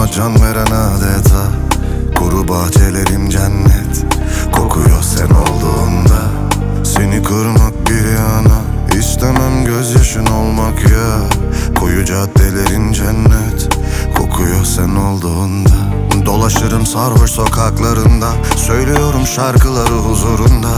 Bana can veren adeta. Kuru bahçelerim cennet. Kokuyor sen olduğunda. Seni kırmak bir yana, İstemem gözyaşın olmak ya. Koyu caddelerin cennet. Kokuyor sen olduğunda. Dolaşırım sarhoş sokaklarında. Söylüyorum şarkıları huzurunda.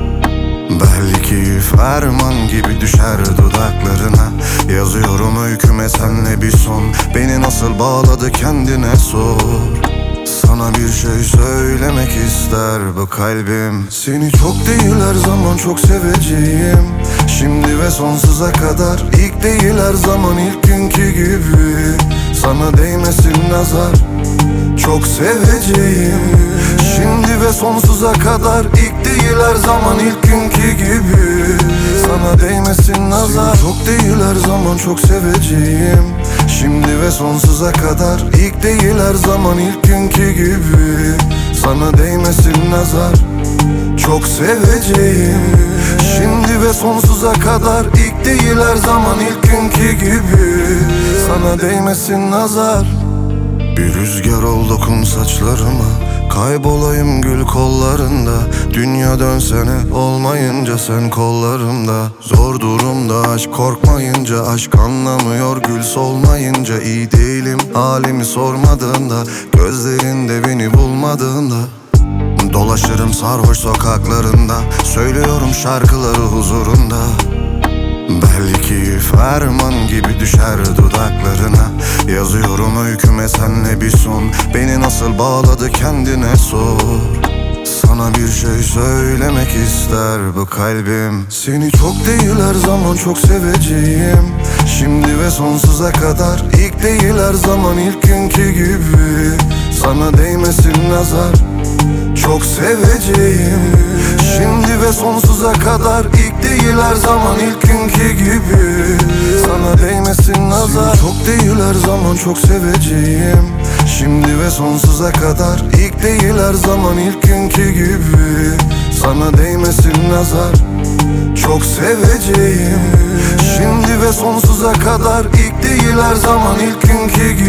Belki ferman gibi düşer dudaklarına. Yazıyorum öyküme senle bir son. Beni nasıl bağladı kendine sor. Sana bir şey söylemek ister bu kalbim. Seni çok değil her zaman çok seveceğim. Şimdi ve sonsuza kadar. İlk değil her zaman ilk günkü gibi. Sana değmesin nazar. Çok seveceğim. Şimdi ve sonsuza kadar. İlk değil her zaman ilk günkü gibi. Sana değmesin nazar. Seni çok değil her zaman çok seveceğim. Şimdi ve sonsuza kadar. İlk değil her zaman ilk günkü gibi. Sana değmesin nazar. Çok seveceğim. Şimdi ve sonsuza kadar. İlk değil her zaman ilk günkü gibi. Sana değmesin nazar. Bir rüzgar ol dokun saçlarıma. Kaybolayım gül kollarında. Dünya dönsene olmayınca sen kollarımda. Zor durumda aşk korkmayınca. Aşk anlamıyor gül solmayınca. İyi değilim halimi sormadığında. Gözlerinde beni bulmadığında. Dolaşırım sarhoş sokaklarında. Söylüyorum şarkıları huzurunda. Belki ferman gibi düşer dudaklarına. Yazıyorum öyküme senle bir son. Beni nasıl bağladı kendine sor. Sana bir şey söylemek ister bu kalbim. Seni çok değil her zaman çok seveceğim. Şimdi ve sonsuza kadar. İlk değil her zaman ilk günkü gibi. Sana değmesin nazar. Çok seveceğim. Şimdi ve sonsuza kadar. İlk değil her zaman ilk günkü gibi. Sana değmesin nazar. Seni çok değil her zaman çok seveceğim. Şimdi ve sonsuza kadar. İlk değil her zaman ilk günkü gibi. Sana değmesin nazar. Çok seveceğim. Şimdi ve sonsuza kadar. İlk değil her zaman ilk günkü gibi.